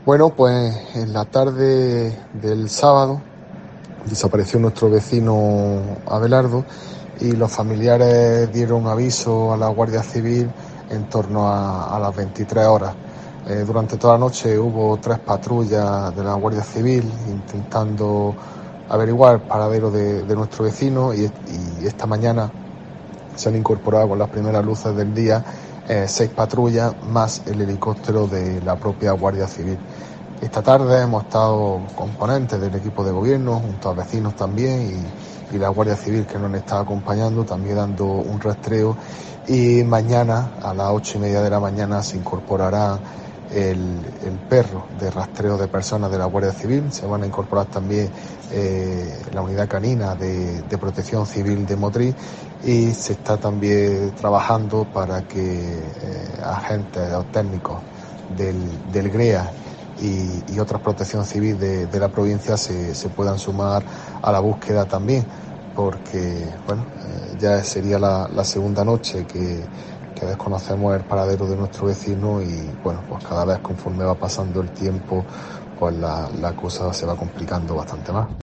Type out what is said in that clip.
Bueno, pues en la tarde del sábado desapareció nuestro vecino Abelardo y los familiares dieron aviso a la Guardia Civil en torno a las 23 horas. Durante toda la noche hubo 3 patrullas de la Guardia Civil intentando averiguar el paradero de nuestro vecino y esta mañana se han incorporado con las primeras luces del día 6 patrullas más el helicóptero de la propia Guardia Civil. Esta tarde hemos estado componentes del equipo de gobierno, junto a vecinos también y la Guardia Civil que nos está acompañando, también dando un rastreo. Y mañana a las 8:30 de la mañana se incorporará el perro de rastreo de personas de la Guardia Civil. Se van a incorporar también la unidad canina de Protección Civil de Motril y se está también trabajando para que agentes o técnicos del GREA y otras protección civil de la provincia se puedan sumar a la búsqueda también, porque bueno, ya sería la segunda noche que desconocemos el paradero de nuestro vecino y bueno, pues cada vez conforme va pasando el tiempo, pues la cosa se va complicando bastante más.